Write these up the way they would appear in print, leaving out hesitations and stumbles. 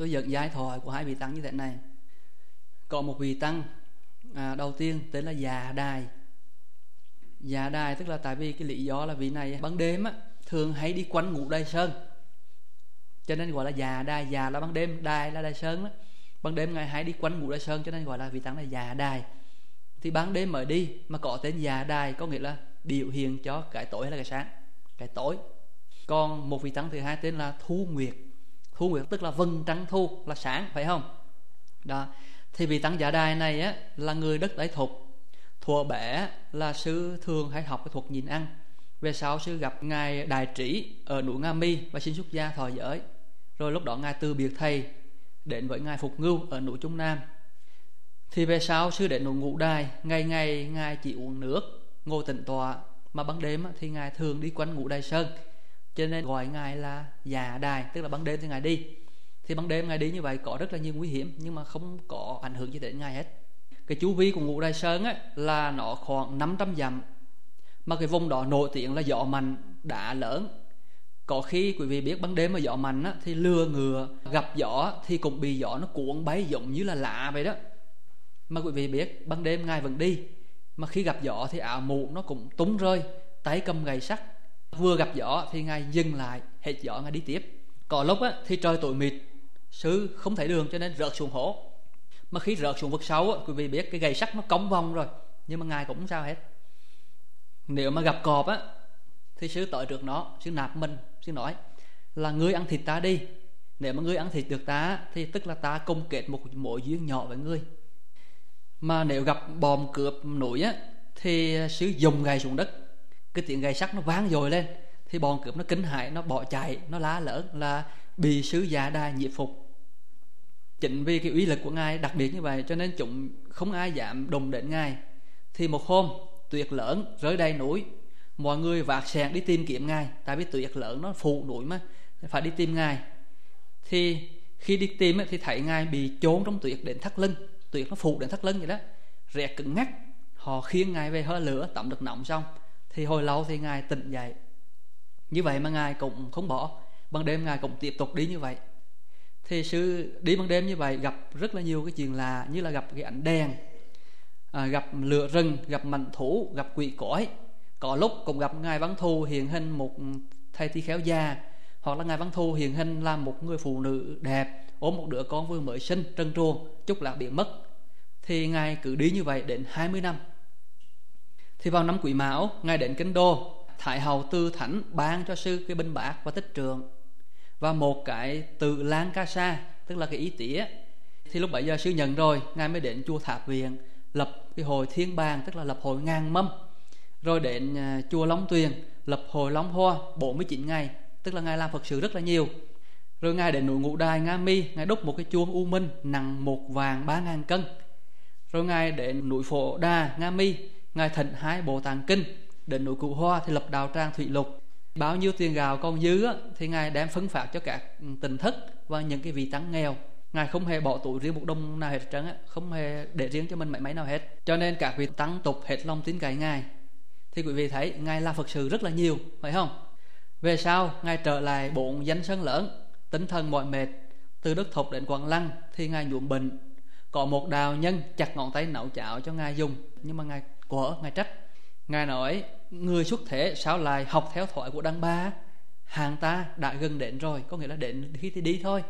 Tôi dẫn giai thoại của hai vị tăng như thế này. Có một vị tăng đầu tiên tên là Dạ Đài. Dạ Đài tức là tại vì cái lý do là vị này ban đêm thường hay đi quanh Ngũ Đài Sơn, cho nên gọi là Dạ Đài. Dạ là ban đêm, Đài là Đài Sơn đó. Ban đêm ngài hay đi quanh Ngũ Đài Sơn, cho nên gọi là vị tăng là Dạ Đài. Thì ban đêm mới đi mà có tên Dạ Đài, có nghĩa là biểu hiện cho cái tối hay là cái sáng, cái tối. Còn một vị tăng thứ hai tên là Thu Nguyệt. Thu Nguyệt tức là vầng trăng thu, là sáng, phải không? Đó. Thì vị tăng Dạ Đài này là người đất Đại Thục. Thuở bé là sư thường hay học cái thuật nhìn ăn. Về sau sư gặp ngài Đại Trí ở núi Nga Mi và xin xuất gia thọ giới. Rồi lúc đó ngài từ biệt thầy đến với ngài Phục Ngưu ở núi Trung Nam. Thì về sau sư đến núi Ngũ Đài, ngày ngày ngài chỉ uống nước, ngồi tĩnh tọa, mà ban đêm thì ngài thường đi quanh Ngũ Đài Sơn, cho nên gọi ngài là Dạ Đài, tức là ban đêm thì ngài đi. Thì ban đêm ngài đi như vậy có rất là nhiều nguy hiểm, nhưng mà không có ảnh hưởng gì đến ngài hết. Cái chu vi của Ngũ Đài Sơn là nó khoảng 500 dặm, mà cái vùng đó nổi tiếng là gió mạnh, đá lớn. Có khi quý vị biết ban đêm mà gió mạnh thì lừa ngựa gặp gió thì cũng bị gió nó cuốn bay giống như là lạ vậy đó. Mà quý vị biết ban đêm ngài vẫn đi, mà khi gặp gió thì áo mũ nó cũng tung rơi, tay cầm gậy sắt. Vừa gặp gió thì ngài dừng lại, hết gió ngài đi tiếp. Có lúc thì trời tối mịt, sư không thấy đường cho nên rớt xuống hố. Mà khi rớt xuống vực sâu quý vị biết cái gậy sắt nó cong vòng rồi, nhưng mà ngài cũng không sao hết. Nếu mà gặp cọp thì sư tới trước nó, sư nạp mình, sư nói là ngươi ăn thịt ta đi. Nếu mà ngươi ăn thịt được ta thì tức là ta công kết một mối duyên nhỏ với ngươi. Mà nếu gặp bom cướp núi thì sư dùng gậy xuống đất, cái tiếng gậy sắt nó vang dội lên, thì bọn cướp nó kinh hãi, nó bỏ chạy, nó lá lớn là bị sư Dạ Đài nhiếp phục. Chính vì cái uy lực của ngài đặc biệt như vậy cho nên chúng không ai dám đụng đến ngài. Thì một hôm tuyết lớn rơi đầy núi, mọi người vác xẻng đi tìm kiếm ngài, tại vì tuyết lớn nó phủ núi mà phải đi tìm ngài. Thì khi đi tìm thì thấy ngài bị chôn trong tuyết đến thắt lưng, tuyết nó phủ đến thắt lưng vậy đó, rét cứng ngắc. Họ khiêng ngài về hơ lửa, tắm được nóng xong thì hồi lâu thì ngài tỉnh dậy. Như vậy mà ngài cũng không bỏ, ban đêm ngài cũng tiếp tục đi như vậy. Thì sư đi ban đêm như vậy gặp rất là nhiều cái chuyện lạ, như là gặp cái ánh đèn, gặp lửa rừng, gặp mãnh thú, gặp quỷ cõi. Có lúc cũng gặp ngài Văn Thù hiện hình một thầy tỳ khéo già, hoặc là ngài Văn Thù hiện hình làm một người phụ nữ đẹp ôm một đứa con vừa mới sinh trần truồng, chúc lạc biến mất. Thì ngài cứ đi như vậy đến 20 năm. Thì vào năm Quý Mão, ngài đến Kinh Đô, Thái hậu Từ Thánh ban cho sư cái binh bát và tích trượng và một cái Tự Lan Ca Sa, tức là cái ý tía. Thì lúc bấy giờ sư nhận rồi, ngài mới đến chùa Tháp Viện lập cái hội Thiên Bàng, tức là lập hội ngàn mâm. Rồi đến chùa Long Tuyền lập hội Long Hoa 49 ngày, tức là ngài làm Phật sự rất là nhiều. Rồi ngài đến núi Ngũ Đài Nga Mi, ngài đúc một cái chuông U Minh nặng 1 vàng 3.000 cân. Rồi ngài đến núi Phổ Đà Nga Mi, ngài thỉnh 2 Bồ Tát kinh. Đến núi Cửu Hoa thì lập đạo tràng Thủy Lục. Bao nhiêu tiền gạo còn dư thì ngài đem phân phát cho các tịnh thất và những cái vị tăng nghèo. Ngài không hề bỏ túi riêng một đồng nào hết trơn không hề để riêng cho mình mảy may nào hết. Cho nên các vị tăng tục hết lòng tin cậy ngài. Thì quý vị thấy ngài làm Phật sự rất là nhiều, phải không? Về sau ngài trở lại 4 danh sơn lớn, tinh thần mỏi mệt. Từ Đức Thục đến Quảng Lăng thì ngài nhuộm bệnh. Có một đạo nhân chặt ngón tay nấu cháo cho ngài dùng, nhưng mà ngài quở, ngài trách. Ngài nói: người xuất thế sao lại học theo thoại của đàn bà? Hàng ta đã gần đến rồi, có nghĩa là đến khi thì đi thôi.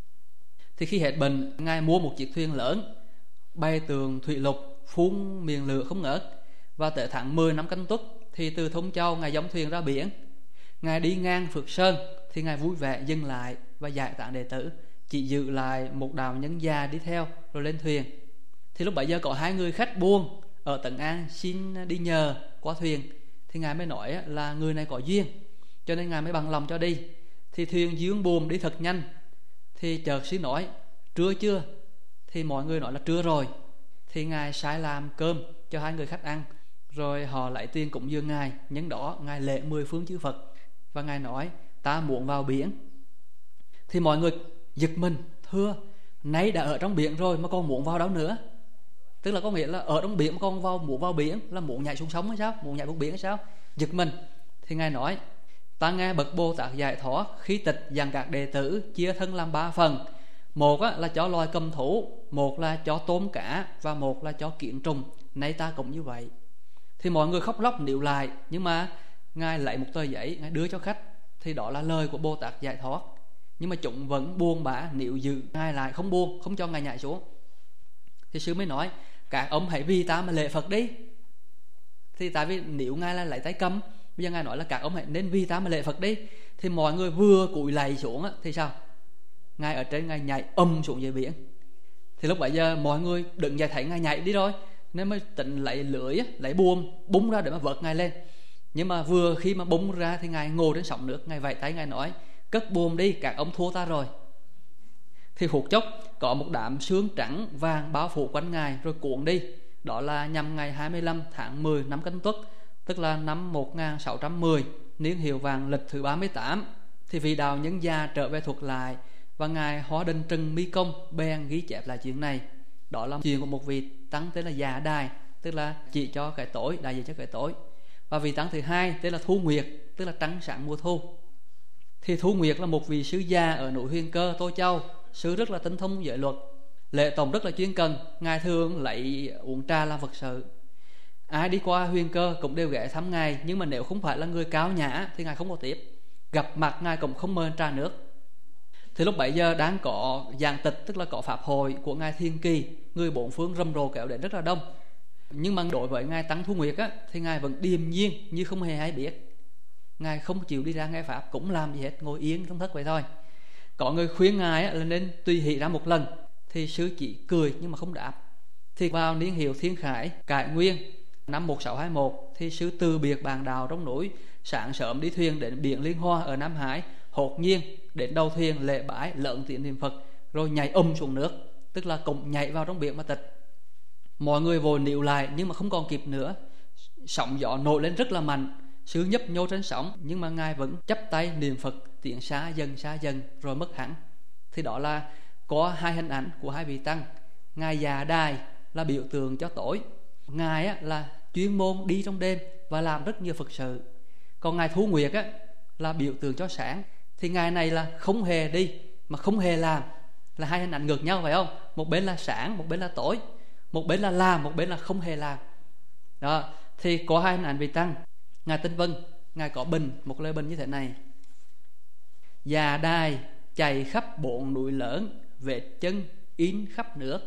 Thì khi hết bệnh, ngài mua một chiếc thuyền lớn, bay tường Thủy Lục, phun miền lửa không ngớt. Và tới tháng 10 năm Canh Tuất thì từ Thông Châu ngài gióng thuyền ra biển. Ngài đi ngang Phước Sơn thì ngài vui vẻ dừng lại và giải tán đệ tử, chỉ giữ lại một đạo nhân già đi theo rồi lên thuyền. Thì lúc bấy giờ có 2 người khách buôn ở Tấn An xin đi nhờ qua thuyền. Thì ngài mới nói là người này có duyên, cho nên ngài mới bằng lòng cho đi. Thì thuyền dương buồm đi thật nhanh. Thì chợt sư nói: trưa chưa? Thì mọi người nói là trưa rồi. Thì ngài sai làm cơm cho 2 người khách ăn, rồi họ lấy tiền cúng dường ngài. Nhân đó ngài lễ 10 phương chư Phật và ngài nói: ta muốn vào biển. Thì mọi người giật mình: thưa, nay đã ở trong biển rồi mà còn muốn vào đâu nữa? Tức là có nghĩa là ở trong biển mà con muốn vào biển là muốn nhảy xuống sông hay sao? Muốn nhảy xuống biển hay sao? Giật mình. Thì ngài nói: ta nghe bậc Bồ Tát giải thoát khi tịch dặn các đệ tử chia thân làm 3 phần. một là cho loài cầm thú, một là cho tôm cá, và một là cho kiến trùng. Nay ta cũng như vậy. Thì mọi người khóc lóc níu lại, nhưng mà Ngài lấy một tờ giấy, Ngài đưa cho khách. Thì đó là lời của Bồ Tát giải thoát. Nhưng mà chúng vẫn buông bã níu giữ Ngài lại, không buông, không cho Ngài nhảy xuống. Thì sư mới nói: các ông hãy vì ta mà lễ Phật đi. Thì tại vì nếu Ngài là lấy tay cầm, bây giờ Ngài nói là các ông hãy nên vì ta mà lễ Phật đi. Thì mọi người vừa cúi lạy xuống thì sao? Ngài ở trên, Ngài nhảy xuống dưới biển. Thì lúc bấy giờ mọi người đừng dậy thấy Ngài nhảy đi rồi, nên mới tỉnh lấy lưỡi, lấy buồm búng ra để mà vợt Ngài lên. Nhưng mà vừa khi mà búng ra thì Ngài ngồi trên sóng nước. Ngài vẫy tay, Ngài nói: cất buồm đi, các ông thua ta rồi. Thì phút chốc có một đám sương trắng vàng bao phủ quanh Ngài rồi cuộn đi. Đó là nhằm ngày 25 tháng 10 năm Canh Tuất, tức là năm 1610, niên hiệu vàng lịch thứ 38. Thì vị đạo nhân già trở về thuật lại, và Ngài Hóa Đinh Trừng Mi Công bèn ghi chép lại chuyện này. Đó là chuyện của một vị tăng tên là Già Đài, tức là chỉ cho cái tối, đại diện cho cái tối. Và vị tăng thứ hai tên là Thu Nguyệt, tức là trăng sáng mùa thu. Thì Thu Nguyệt là một vị sứ già ở núi Huyền Cơ, Tô Châu. Sứ rất là tinh thông giới luật, lễ tòng rất là chuyên cần. Ngài thường lấy uống trà làm vật sự. Ai đi qua Huyền Cơ cũng đều ghé thăm Ngài. Nhưng mà nếu không phải là người cao nhã thì Ngài không có tiếp. Gặp mặt Ngài cũng không mời trà nước. Thì lúc bấy giờ đang có giảng tịch, tức là có pháp hội của Ngài Thiên Kỳ. Người bốn phương rầm rộ kéo đến rất là đông. Nhưng mà đối với Ngài Tăng Thu Nguyệt thì Ngài vẫn điềm nhiên như không hề hay biết. Ngài không chịu đi ra nghe pháp, cũng làm gì hết, ngồi yên trong thất vậy thôi. Có người khuyên Ngài là nên tùy hỷ ra một lần. Thì sư chỉ cười nhưng mà không đáp. Thì vào niên hiệu Thiên Khải Cải Nguyên năm 1621 thì sư từ biệt bạn đạo trong núi, sáng sớm đi thuyền đến biển Liên Hoa ở Nam Hải. Hột nhiên đến đầu thuyền lễ bái lợn tiếng niệm Phật, rồi nhảy xuống nước, tức là cũng nhảy vào trong biển mà tịch. Mọi người vội níu lại nhưng mà không còn kịp nữa. Sóng gió nổi lên rất là mạnh, sư nhấp nhô trên sóng, nhưng mà Ngài vẫn chắp tay niệm Phật, tiếng xa dần rồi mất hẳn. Thì đó là có hai hình ảnh của hai vị tăng. Ngài Già Đài là biểu tượng cho tối, Ngài là chuyên môn đi trong đêm và làm rất nhiều Phật sự. Còn Ngài Thu Nguyệt là biểu tượng cho sáng. Thì Ngài này là không hề đi mà không hề làm, là hai hình ảnh ngược nhau phải không? Một bên là sáng, một bên là tối. Một bên là làm, một bên là không hề làm. Đó, thì có hai hình ảnh vị tăng. Ngài Tinh Vân, Ngài có bình, một lời bình như thế này: Già Đài chạy khắp bốn núi lớn, vết chân in khắp nước.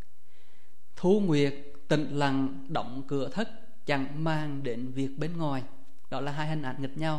Thu Nguyệt tĩnh lặng động cửa thất, chẳng mang đến việc bên ngoài. Đó là hai hình ảnh nghịch nhau.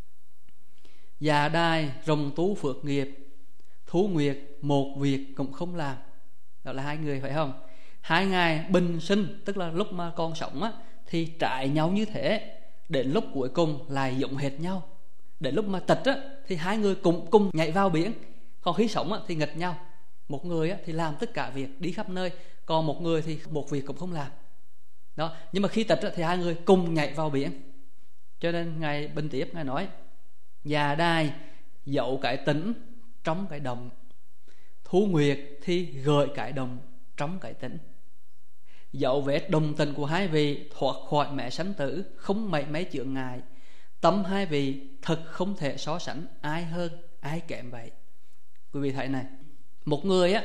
Già Đài rồng tú phước nghiệp, Thu Nguyệt một việc cũng không làm. Đó là hai người phải không? Hai ngài bình sinh, tức là lúc mà còn sống thì trái nhau như thế, đến lúc cuối cùng lại giống hệt nhau. Đến lúc mà tịch thì hai người cùng nhảy vào biển. Còn khi sống thì nghịch nhau. Một người thì làm tất cả việc, đi khắp nơi, còn một người thì một việc cũng không làm. Đó. Nhưng mà khi tịch thì hai người cùng nhảy vào biển. Cho nên Ngài bình tiếp, Ngài nói: Già Đài dậu cái tĩnh trong cái động, Thu Nguyệt thì gợi cái động trong cái tĩnh. Dẫu vết đồng tình của hai vị thoát khỏi mẹ sanh tử, không mấy chướng ngại. Tâm hai vị thật không thể so sánh, ai hơn ai kém vậy. Quý vị thấy này, một người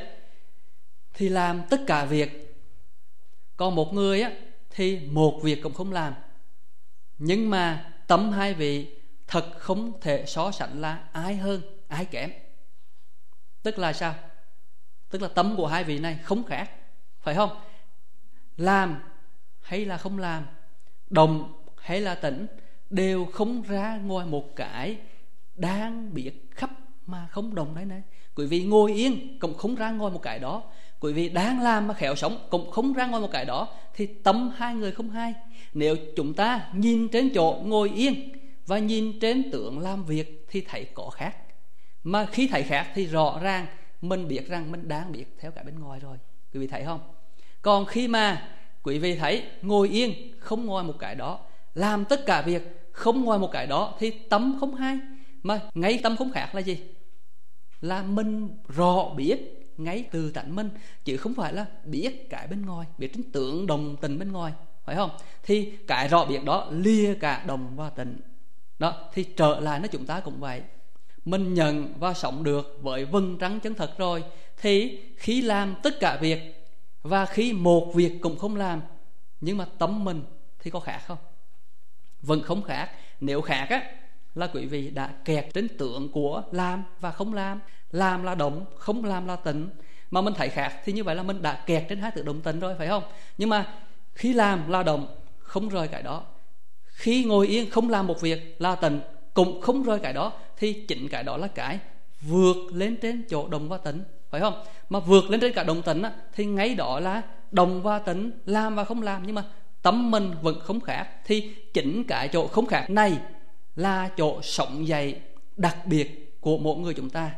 thì làm tất cả việc, còn một người thì một việc cũng không làm. Nhưng mà tâm hai vị thật không thể so sánh là ai hơn ai kém. Tức là sao? Tức là tâm của hai vị này không khác, phải không? Làm hay là không làm, động hay là tĩnh, đều không ra ngoài một cái đang biết khắp mà không động đấy này. Quý vị ngồi yên cũng không ra ngoài một cái đó, quý vị đang làm mà khéo sống cũng không ra ngoài một cái đó. Thì tâm hai người không hai. Nếu chúng ta nhìn trên chỗ ngồi yên và nhìn trên tượng làm việc thì thấy có khác. Mà khi thấy khác thì rõ ràng mình biết rằng mình đang biết theo cả bên ngoài rồi. Quý vị thấy không? Còn khi mà quý vị thấy ngồi yên không ngoài một cái đó, làm tất cả việc không ngoài một cái đó, thì tâm không hai. Mà ngay tâm không khác là gì? Là mình rõ biết ngay từ tánh mình, chứ không phải là biết cái bên ngoài, biết trên tượng đồng tình bên ngoài, phải không? Thì cái rõ biết đó lìa cả đồng và tình. Đó, thì trở lại nó chúng ta cũng vậy. mình nhận và sống được với vầng trăng chân thật rồi, thì khi làm tất cả việc và khi một việc cũng không làm, nhưng mà tâm mình thì có khác không? Vẫn không khác. Nếu khác á là quý vị đã kẹt trên tượng của làm và không làm. Làm là động, không làm là tịnh. Mà mình thấy khác thì như vậy là mình đã kẹt trên hai tượng động tịnh rồi, phải không? Nhưng mà khi làm là động, không rời cái đó. Khi ngồi yên không làm một việc là tịnh, cũng không rời cái đó, thì chính cái đó là cái vượt lên trên chỗ động và tịnh, phải không? Mà vượt lên trên cả động tịnh á, thì ngay đó là động và tịnh, làm và không làm, nhưng mà tâm mình vẫn không khác. Thì chính cái chỗ không khác này là chỗ sống dậy đặc biệt của mỗi người chúng ta.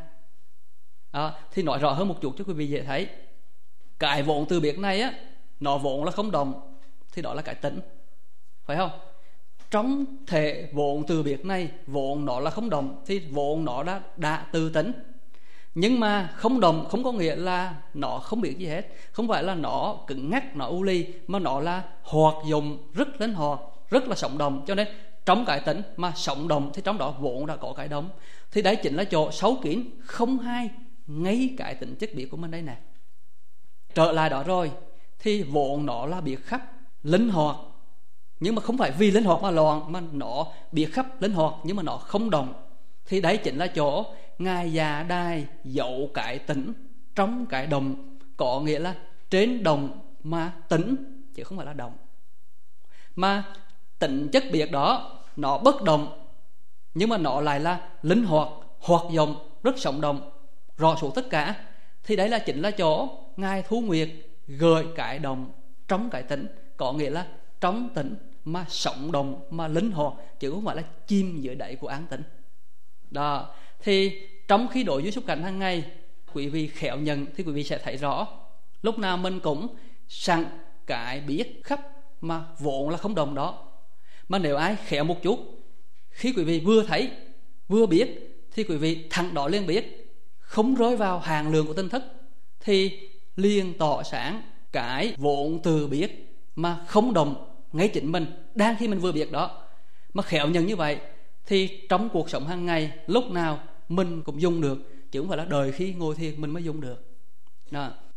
Thì nói rõ hơn một chút cho quý vị dễ thấy. Cái vốn từ biệt này á, nó vốn là không động, thì đó là cái tĩnh, phải không? Trong thể vốn từ biệt này, vốn nó là không động, thì vốn nó đã từ tĩnh. Nhưng mà không động không có nghĩa là nó không biết gì hết, không phải là nó cứng ngắc, nó u ly, mà nó là hoạt dụng, rất linh hoạt, rất là sống động. Cho nên trong cái tĩnh mà sống động thì trong đó vốn đã có cái động. Thì đấy chính là chỗ xấu kín không hai ngay cái tính chất biết của mình đây nè. Trở lại đó rồi thì vốn nó là biết khắp, linh hoạt, nhưng mà không phải vì linh hoạt mà loạn, mà nó biết khắp linh hoạt nhưng mà nó không động. Thì đấy chính là chỗ Ngài Già Đài dậu cái tĩnh trong cái động, có nghĩa là trên động mà tĩnh chứ không phải là động. Mà tĩnh chất biệt đó nó bất động, nhưng mà nó lại là linh hoạt, hoạt dụng, rất sống động, rõ số tất cả. Thì đấy là chính là chỗ Ngài Thu Nguyệt gợi cái động trong cái tĩnh, có nghĩa là trong tĩnh mà sống động, mà linh hoạt, chứ không phải là chìm dưới đáy của an tĩnh. Đó. Thì trong khi đối với xúc cảnh hàng ngày, quý vị khéo nhận thì quý vị sẽ thấy rõ, lúc nào mình cũng sẵn cái biết khắp mà vốn là không động đó. Mà nếu ai khéo một chút, khi quý vị vừa thấy vừa biết thì quý vị thẳng đó liền biết, không rơi vào hàng lượng của tinh thức, thì liền tỏ sáng cái vốn từ biết mà không động ngay chính mình đang khi mình vừa biết đó. Mà khéo nhận như vậy thì trong cuộc sống hàng ngày lúc nào mình cũng dùng được, chứ không phải là đời khi ngồi thiền mình mới dùng được đó.